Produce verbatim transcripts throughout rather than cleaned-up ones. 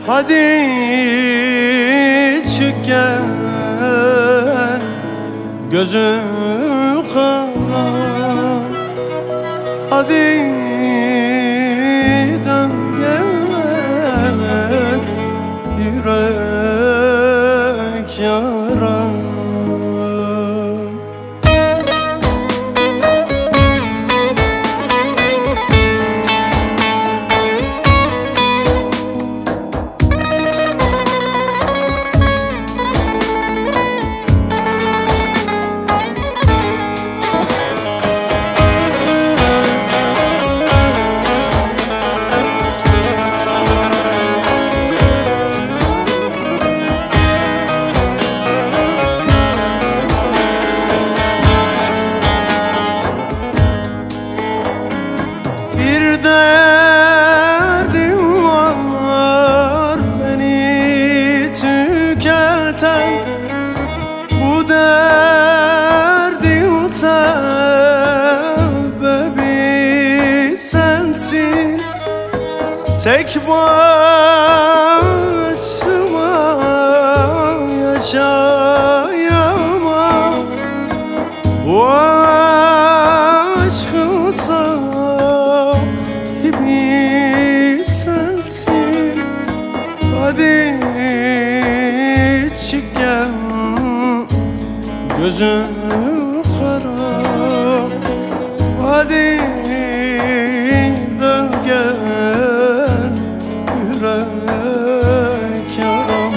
Hadi çık gel, gözüm kara. Hadi dön gel, yürek yaram. Derdim var beni tüketen, bu derdin sebebi sensin. Tek başıma yaşayamam, bu aşkın sahibi sensin. Hadi çık gel, gözüm kara. Hadi dön gel, yürek yaram.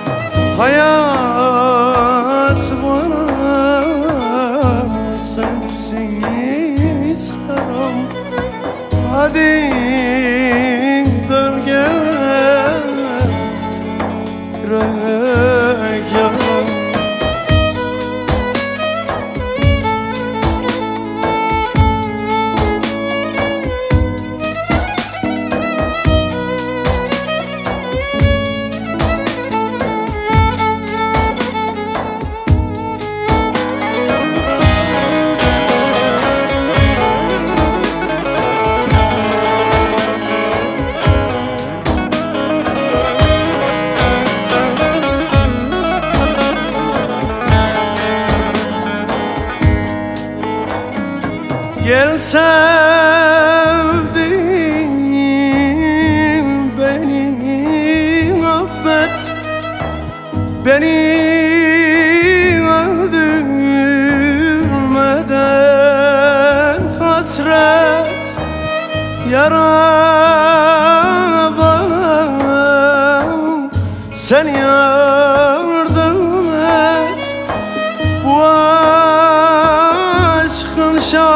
Hayat bana sensiz haram. Hadi dön gel, yürek yaram. Gel sevdiğim, beni affet. Beni öldürmeden hasret yaradan sen yardım et. Bu aşkın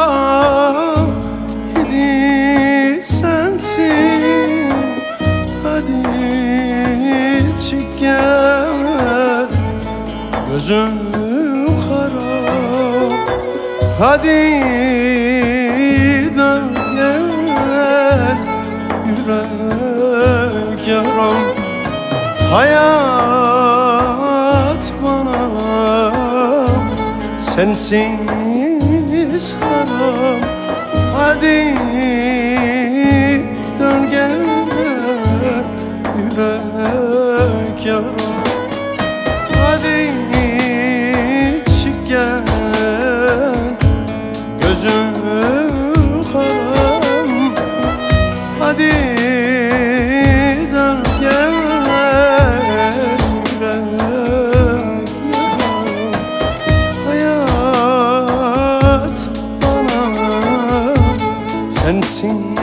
şahidi sensin. Hadi çık gel, gözüm kara. Hadi dön gel, yürek yaram. Hayat bana sensiz haram. Hadi dön gel, yürek yaram. Hadi çık gel, gözüm karam. Hadi dön gel, yürek yaram. Hayat bana sensin